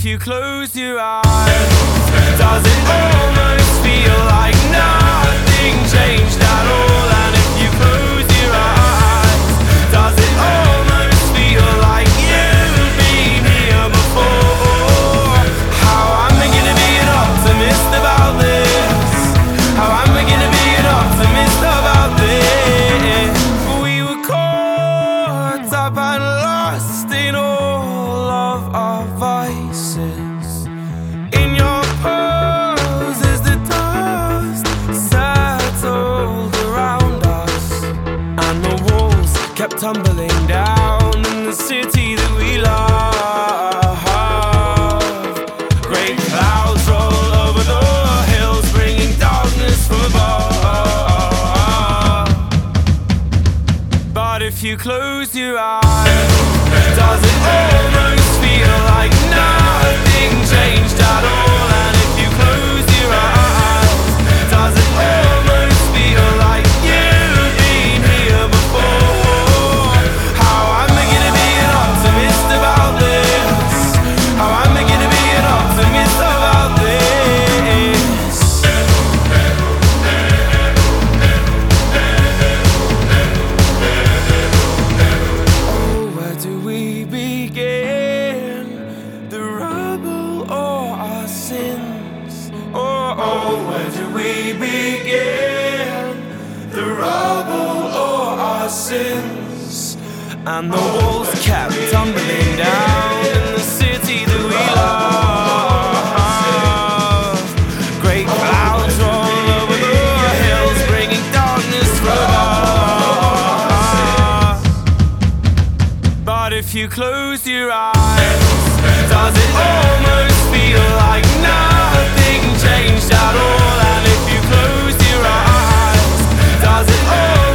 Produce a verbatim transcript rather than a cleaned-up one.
you close your eyes, does it almost feel like nothing changed at all? And if you close your eyes, does it almost feel like you've been here before? How am I gonna be an optimist about this? How am I gonna be an optimist about this? We were caught up and lost in all of our vices. In your pose as the dust settled around us, and the walls kept tumbling down in the city that we love. Great clouds roll over the hills, bringing darkness from above. But if you close your eyes, does it almost feel like nothing changed at all? And if you close your eyes, does it almost feel like you've been here before? How am I gonna be an optimist about this? How am I gonna be an optimist about this? Oh, where do we begin? The rubble or our sins? Oh, oh, where do we begin? The rubble or our sins? And the walls kept tumbling down in the city that we love. Great clouds roll over the hills, bringing darkness from above. But if you close your eyes, does it almost feel like nothing changed at all? And if you close your eyes, does it all